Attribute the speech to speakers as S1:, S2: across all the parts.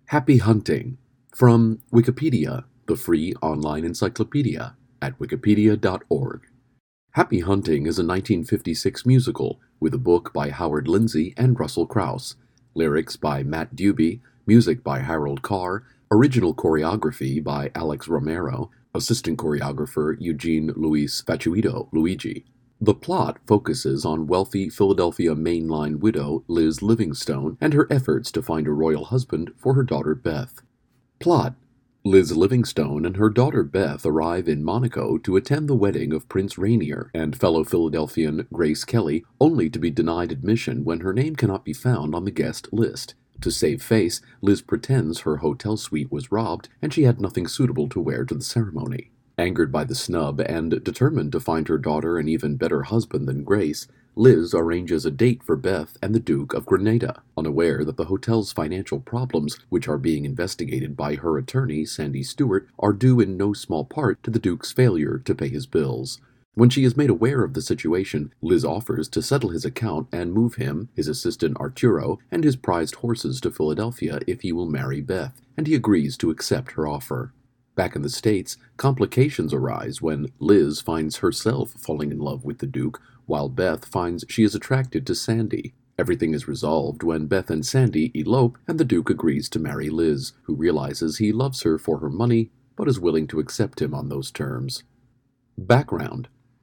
S1: Happy Hunting from Wikipedia, the free online encyclopedia at wikipedia.org. Happy Hunting is a 1956 musical with a book by Howard Lindsay and Russell Crouse, lyrics by Matt Duby, music by Harold Carr, original choreography by Alex Romero, assistant choreographer Eugene Luis Fatuito Luigi. The plot focuses on wealthy Philadelphia mainline widow Liz Livingstone and her efforts to find a royal husband for her daughter Beth. Plot: Liz Livingstone and her daughter Beth arrive in Monaco to attend the wedding of Prince Rainier and fellow Philadelphian Grace Kelly, only to be denied admission when her name cannot be found on the guest list. To save face, Liz pretends her hotel suite was robbed and she had nothing suitable to wear to the ceremony. Angered by the snub and determined to find her daughter an even better husband than Grace, Liz arranges a date for Beth and the Duke of Grenada, unaware that the hotel's financial problems, which are being investigated by her attorney, Sandy Stewart, are due in no small part to the Duke's failure to pay his bills. When she is made aware of the situation, Liz offers to settle his account and move him, his assistant Arturo, and his prized horses to Philadelphia if he will marry Beth, and he agrees to accept her offer. Back in the States, complications arise when Liz finds herself falling in love with the Duke, while Beth finds she is attracted to Sandy. Everything is resolved when Beth and Sandy elope and the Duke agrees to marry Liz, who realizes he loves her for her money, but is willing to accept him on those terms. Background: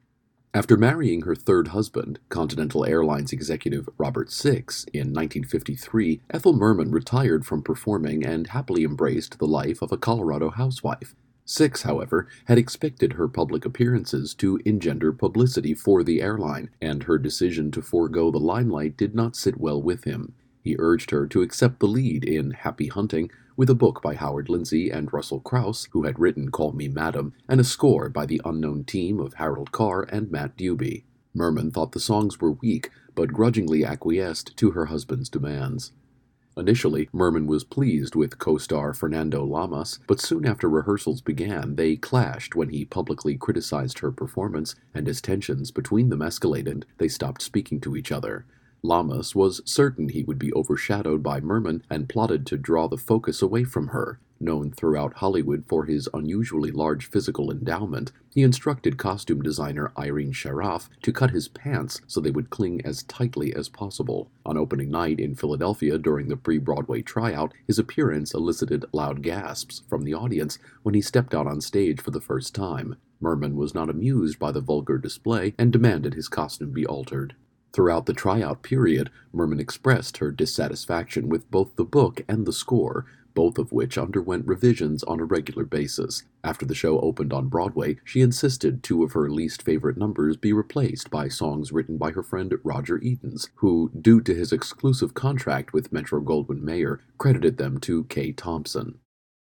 S1: After marrying her third husband, Continental Airlines executive Robert Six, in 1953, Ethel Merman retired from performing and happily embraced the life of a Colorado housewife. Six, however, had expected her public appearances to engender publicity for the airline, and her decision to forego the limelight did not sit well with him. He urged her to accept the lead in Happy Hunting, with a book by Howard Lindsay and Russell Crouse, who had written Call Me Madam, and a score by the unknown team of Harold Carr and Matt Duby. Merman thought the songs were weak, but grudgingly acquiesced to her husband's demands. Initially, Merman was pleased with co-star Fernando Lamas, but soon after rehearsals began, they clashed when he publicly criticized her performance, and as tensions between them escalated, they stopped speaking to each other. Lamas was certain he would be overshadowed by Merman and plotted to draw the focus away from her. Known throughout Hollywood for his unusually large physical endowment, he instructed costume designer Irene Sharaff to cut his pants so they would cling as tightly as possible. On opening night in Philadelphia during the pre-Broadway tryout, his appearance elicited loud gasps from the audience when he stepped out on stage for the first time. Merman was not amused by the vulgar display and demanded his costume be altered. Throughout the tryout period, Merman expressed her dissatisfaction with both the book and the score, both of which underwent revisions on a regular basis. After the show opened on Broadway, she insisted two of her least favorite numbers be replaced by songs written by her friend Roger Edens, who, due to his exclusive contract with Metro-Goldwyn-Mayer, credited them to Kay Thompson.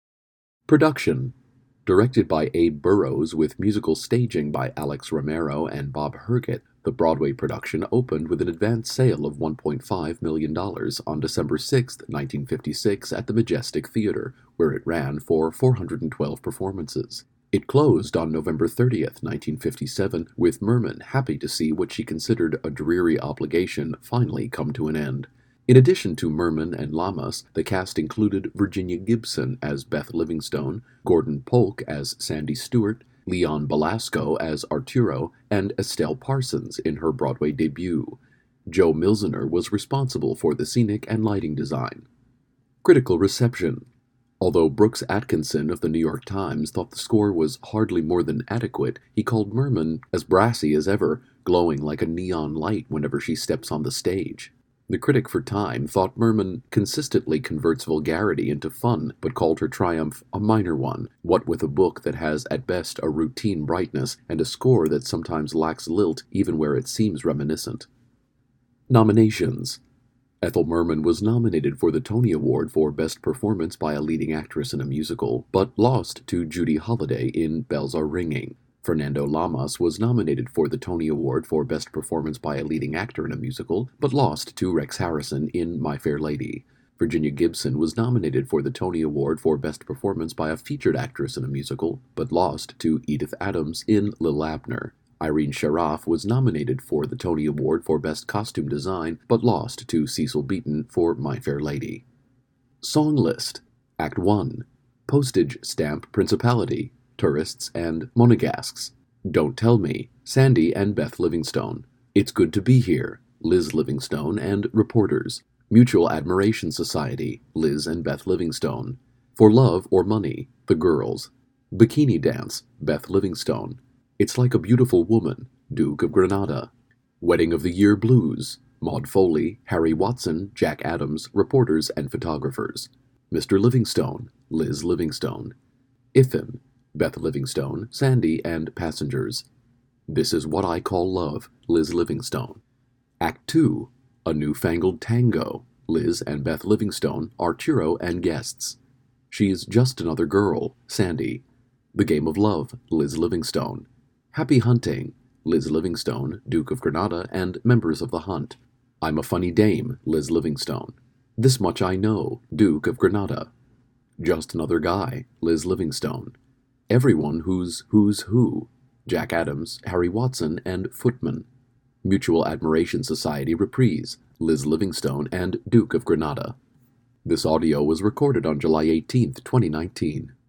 S1: Production: Directed by Abe Burrows with musical staging by Alex Romero and Bob Herget, the Broadway production opened with an advance sale of $1.5 million on December 6, 1956 at the Majestic Theater, where it ran for 412 performances. It closed on November 30, 1957, with Merman happy to see what she considered a dreary obligation finally come to an end. In addition to Merman and Lamas, the cast included Virginia Gibson as Beth Livingstone, Gordon Polk as Sandy Stewart, Leon Belasco as Arturo, and Estelle Parsons in her Broadway debut. Joe Milziner was responsible for the scenic and lighting design. Critical reception: Although Brooks Atkinson of the New York Times thought the score was hardly more than adequate, he called Merman as brassy as ever, glowing like a neon light whenever she steps on the stage. The critic for Time thought Merman consistently converts vulgarity into fun, but called her triumph a minor one, what with a book that has at best a routine brightness and a score that sometimes lacks lilt even where it seems reminiscent. Nominations: Ethel Merman was nominated for the Tony Award for Best Performance by a Leading Actress in a Musical, but lost to Judy Holliday in Bells Are Ringing. Fernando Lamas was nominated for the Tony Award for Best Performance by a Leading Actor in a Musical, but lost to Rex Harrison in My Fair Lady. Virginia Gibson was nominated for the Tony Award for Best Performance by a Featured Actress in a Musical, but lost to Edith Adams in Lil Abner. Irene Sharaff was nominated for the Tony Award for Best Costume Design, but lost to Cecil Beaton for My Fair Lady. Song list: Act 1. Postage Stamp Principality, Tourists and Monegasques. Don't Tell Me, Sandy and Beth Livingstone. It's Good to Be Here, Liz Livingstone and Reporters. Mutual Admiration Society, Liz and Beth Livingstone. For Love or Money, The Girls. Bikini Dance, Beth Livingstone. It's Like a Beautiful Woman, Duke of Granada. Wedding of the Year Blues, Maud Foley, Harry Watson, Jack Adams, reporters and photographers. Mr. Livingstone, Liz Livingstone. Iffin, Beth Livingstone, Sandy and passengers. This Is What I Call Love, Liz Livingstone. Act 2. A Newfangled Tango, Liz and Beth Livingstone, Arturo and guests. She's Just Another Girl, Sandy. The Game of Love, Liz Livingstone. Happy Hunting, Liz Livingstone, Duke of Granada and members of the Hunt. I'm a Funny Dame, Liz Livingstone. This Much I Know, Duke of Granada. Just Another Guy, Liz Livingstone. Everyone Who's Who, Jack Adams, Harry Watson and Footman. Mutual Admiration Society Reprise, Liz Livingstone and Duke of Granada. This audio was recorded on July 18, 2019.